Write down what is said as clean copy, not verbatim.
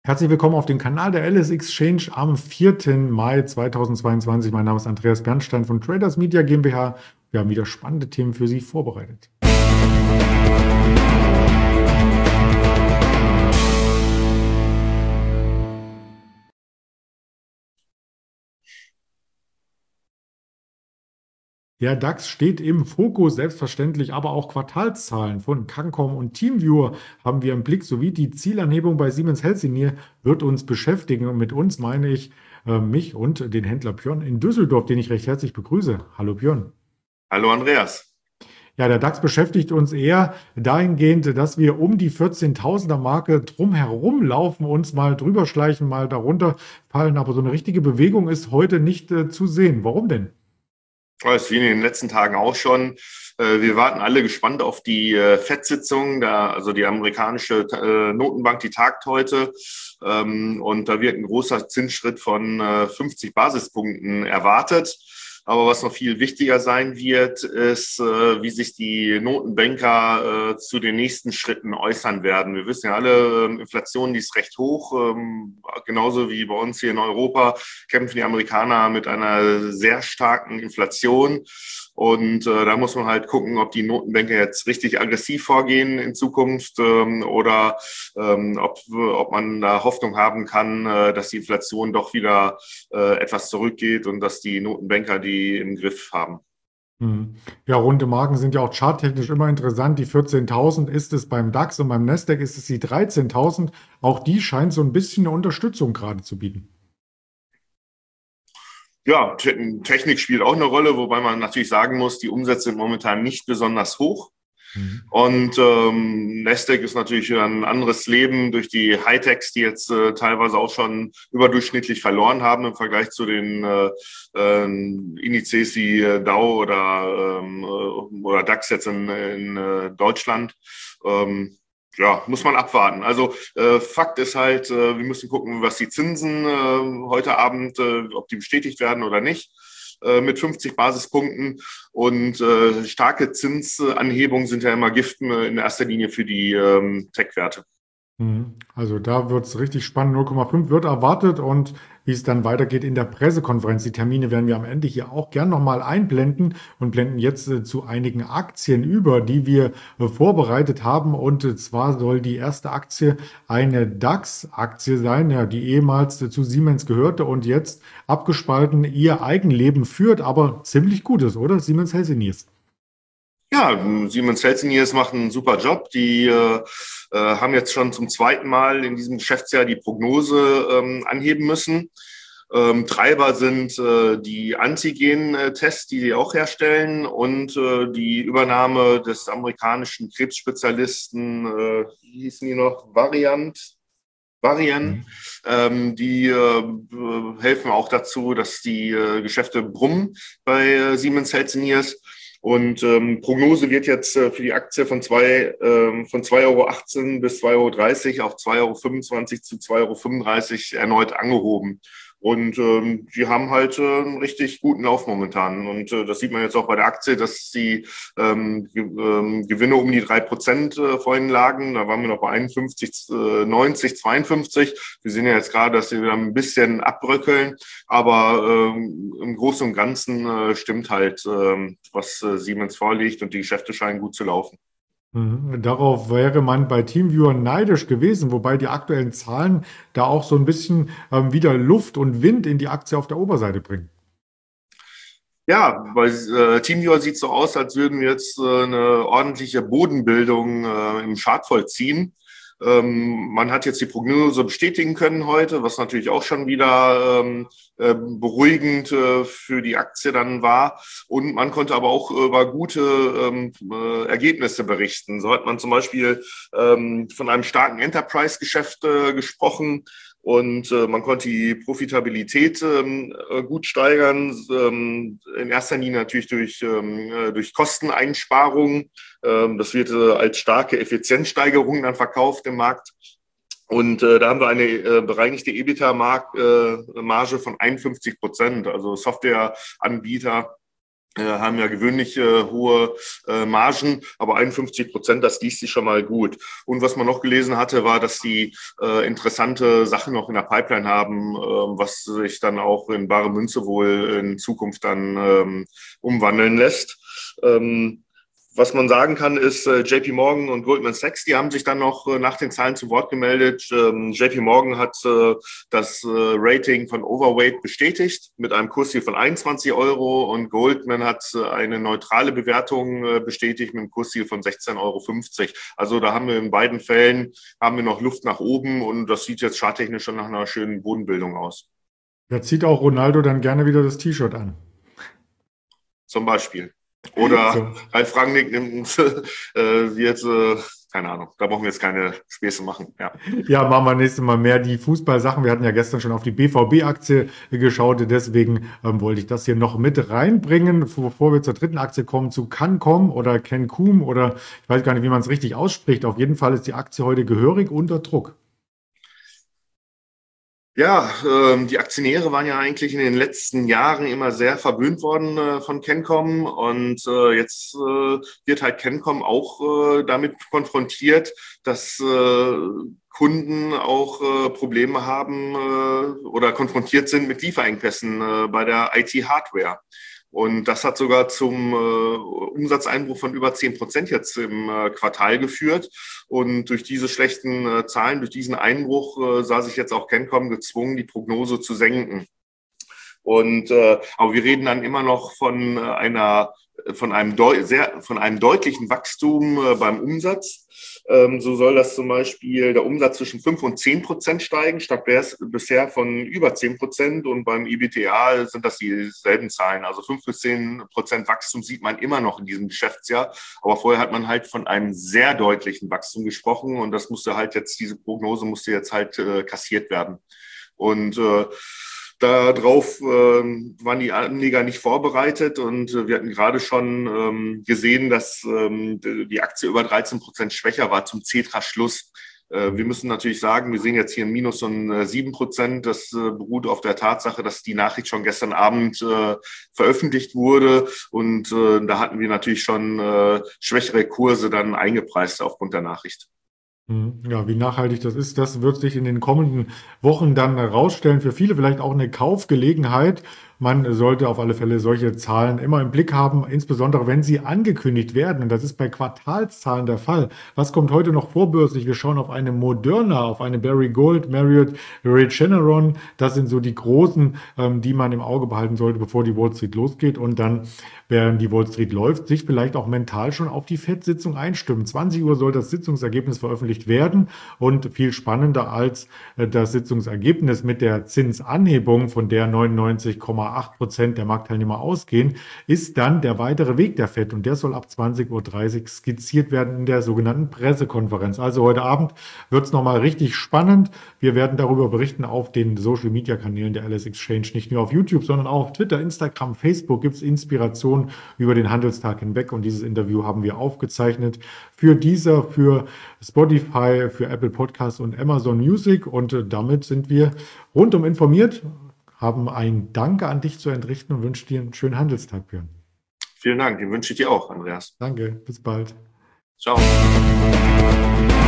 Herzlich willkommen auf dem Kanal der LS Exchange am 4. Mai 2022. Mein Name ist Andreas Bernstein von Traders Media GmbH. Wir haben wieder spannende Themen für Sie vorbereitet. Der DAX steht im Fokus, selbstverständlich, aber auch Quartalszahlen von CANCOM und TeamViewer haben wir im Blick, sowie die Zielanhebung bei Siemens Healthineers wird uns beschäftigen. Und mit uns meine ich mich und den Händler Björn in Düsseldorf, den ich recht herzlich begrüße. Hallo Björn. Hallo Andreas. Ja, der DAX beschäftigt uns eher dahingehend, dass wir um die 14.000er Marke drumherum laufen, uns mal drüber schleichen, mal darunter fallen. Aber so eine richtige Bewegung ist heute nicht zu sehen. Warum denn? Das wie in den letzten Tagen auch schon. Wir warten alle gespannt auf die FED-Sitzung, also die amerikanische Notenbank, die tagt heute. Und da wird ein großer Zinsschritt von 50 Basispunkten erwartet. Aber was noch viel wichtiger sein wird, ist, wie sich die Notenbanker zu den nächsten Schritten äußern werden. Wir wissen ja alle, Inflation, die ist recht hoch. Genauso wie bei uns hier in Europa kämpfen die Amerikaner mit einer sehr starken Inflation. Und da muss man halt gucken, ob die Notenbanker jetzt richtig aggressiv vorgehen in Zukunft oder ob man da Hoffnung haben kann, dass die Inflation doch wieder etwas zurückgeht und dass die Notenbanker die im Griff haben. Ja, runde Marken sind ja auch charttechnisch immer interessant. Die 14.000 ist es beim DAX und beim Nasdaq ist es die 13.000. Auch die scheint so ein bisschen eine Unterstützung gerade zu bieten. Ja, Technik spielt auch eine Rolle, wobei man natürlich sagen muss, die Umsätze sind momentan nicht besonders hoch. Mhm. Und Nasdaq ist natürlich ein anderes Leben durch die Hightechs, die jetzt teilweise auch schon überdurchschnittlich verloren haben im Vergleich zu den Indizes wie Dow oder DAX jetzt in Deutschland. Ja, muss man abwarten. Also Fakt ist halt, wir müssen gucken, was die Zinsen heute Abend, ob die bestätigt werden oder nicht, mit 50 Basispunkten. Und starke Zinsanhebungen sind ja immer Gift in erster Linie für die Tech-Werte. Also da wird es richtig spannend. 0,5 wird erwartet und wie es dann weitergeht in der Pressekonferenz. Die Termine werden wir am Ende hier auch gern nochmal einblenden und blenden jetzt zu einigen Aktien über, die wir vorbereitet haben. Und zwar soll die erste Aktie eine DAX-Aktie sein, ja, die ehemals zu Siemens gehörte und jetzt abgespalten ihr Eigenleben führt, aber ziemlich gut ist, oder? Siemens Healthineers. Ja, Siemens Healthineers macht einen super Job. Die haben jetzt schon zum zweiten Mal in diesem Geschäftsjahr die Prognose anheben müssen. Treiber sind die Antigen-Tests, die sie auch herstellen, und die Übernahme des amerikanischen Krebsspezialisten, wie hießen die noch, Varian. Mhm. Die helfen auch dazu, dass die Geschäfte brummen bei Siemens Healthineers. Und Prognose wird jetzt für die Aktie von 2,18 € bis 2,30 € auf 2,25 € zu 2,35 € erneut angehoben. Und die haben halt einen richtig guten Lauf momentan. Und das sieht man jetzt auch bei der Aktie, dass die Gewinne um die 3% vorhin lagen. Da waren wir noch bei 51, 90, 52. Wir sehen ja jetzt gerade, dass sie wieder ein bisschen abbröckeln. Aber im Großen und Ganzen stimmt halt, was Siemens vorliegt, und die Geschäfte scheinen gut zu laufen. Darauf wäre man bei TeamViewer neidisch gewesen, wobei die aktuellen Zahlen da auch so ein bisschen wieder Luft und Wind in die Aktie auf der Oberseite bringen. Ja, bei TeamViewer sieht es so aus, als würden wir jetzt eine ordentliche Bodenbildung im Chart vollziehen. Man hat jetzt die Prognose bestätigen können heute, was natürlich auch schon wieder beruhigend für die Aktie dann war. Und man konnte aber auch über gute Ergebnisse berichten. So hat man zum Beispiel von einem starken Enterprise-Geschäft gesprochen. Und man konnte die Profitabilität gut steigern, in erster Linie natürlich durch Kosteneinsparungen. Das wird als starke Effizienzsteigerung dann verkauft im Markt. Und da haben wir eine bereinigte EBITDA-Marge von 51%. Also Softwareanbieter haben ja gewöhnlich hohe Margen, aber 51%, das liest sich schon mal gut. Und was man noch gelesen hatte, war, dass die interessante Sachen noch in der Pipeline haben, was sich dann auch in bare Münze wohl in Zukunft dann umwandeln lässt. Was man sagen kann, ist, JP Morgan und Goldman Sachs, die haben sich dann noch nach den Zahlen zu Wort gemeldet. JP Morgan hat das Rating von Overweight bestätigt mit einem Kursziel von 21 Euro und Goldman hat eine neutrale Bewertung bestätigt mit einem Kursziel von 16,50 Euro. Also da haben wir in beiden Fällen noch Luft nach oben und das sieht jetzt charttechnisch schon nach einer schönen Bodenbildung aus. Da zieht auch Ronaldo dann gerne wieder das T-Shirt an. Zum Beispiel. Oder So. Ralf Rangnick nimmt keine Ahnung, da brauchen wir jetzt keine Späße machen. Ja, machen wir nächstes Mal mehr die Fußballsachen. Wir hatten ja gestern schon auf die BVB-Aktie geschaut, deswegen wollte ich das hier noch mit reinbringen, bevor wir zur dritten Aktie kommen, zu Cancom oder Cancom oder ich weiß gar nicht, wie man es richtig ausspricht. Auf jeden Fall ist die Aktie heute gehörig unter Druck. Ja, die Aktionäre waren ja eigentlich in den letzten Jahren immer sehr verwöhnt worden von Cancom und jetzt wird halt Cancom auch damit konfrontiert, dass Kunden auch Probleme haben oder konfrontiert sind mit Lieferengpässen bei der IT-Hardware. Und das hat sogar zum Umsatzeinbruch von über 10% jetzt im Quartal geführt. Und durch diese schlechten Zahlen, durch diesen Einbruch sah sich jetzt auch Cancom gezwungen, die Prognose zu senken. Und aber wir reden dann immer noch von einem deutlichen Wachstum beim Umsatz. So soll das zum Beispiel der Umsatz zwischen 5 und 10% steigen, statt bisher von über 10%. Und beim EBITDA sind das dieselben Zahlen. Also 5 bis 10% Wachstum sieht man immer noch in diesem Geschäftsjahr. Aber vorher hat man halt von einem sehr deutlichen Wachstum gesprochen. Und das musste halt jetzt, diese Prognose musste jetzt halt kassiert werden. Und darauf waren die Anleger nicht vorbereitet und wir hatten gerade schon gesehen, dass die Aktie über 13% schwächer war zum Xetra-Schluss. Wir müssen natürlich sagen, wir sehen jetzt hier ein Minus von 7%. Das beruht auf der Tatsache, dass die Nachricht schon gestern Abend veröffentlicht wurde und da hatten wir natürlich schon schwächere Kurse dann eingepreist aufgrund der Nachricht. Ja, wie nachhaltig das ist, das wird sich in den kommenden Wochen dann herausstellen. Für viele vielleicht auch eine Kaufgelegenheit. Man sollte auf alle Fälle solche Zahlen immer im Blick haben, insbesondere wenn sie angekündigt werden. Und das ist bei Quartalszahlen der Fall. Was kommt heute noch vorbörslich? Wir schauen auf eine Moderna, auf eine Barry Gold, Marriott, Regeneron. Das sind so die großen, die man im Auge behalten sollte, bevor die Wall Street losgeht. Und dann, während die Wall Street läuft, sich vielleicht auch mental schon auf die FED-Sitzung einstimmen. 20 Uhr soll das Sitzungsergebnis veröffentlicht werden. Und viel spannender als das Sitzungsergebnis mit der Zinsanhebung, von der 99,8% der Marktteilnehmer ausgehen, ist dann der weitere Weg der FED. Und der soll ab 20:30 Uhr skizziert werden in der sogenannten Pressekonferenz. Also heute Abend wird es nochmal richtig spannend. Wir werden darüber berichten auf den Social-Media-Kanälen der LS Exchange. Nicht nur auf YouTube, sondern auch auf Twitter, Instagram, Facebook gibt es Inspiration über den Handelstag hinweg. Und dieses Interview haben wir aufgezeichnet für Deezer, für Spotify, für Apple Podcasts und Amazon Music. Und damit sind wir rundum informiert, haben ein Danke an dich zu entrichten und wünschen dir einen schönen Handelstag, Björn. Vielen Dank, den wünsche ich dir auch, Andreas. Danke, bis bald. Ciao.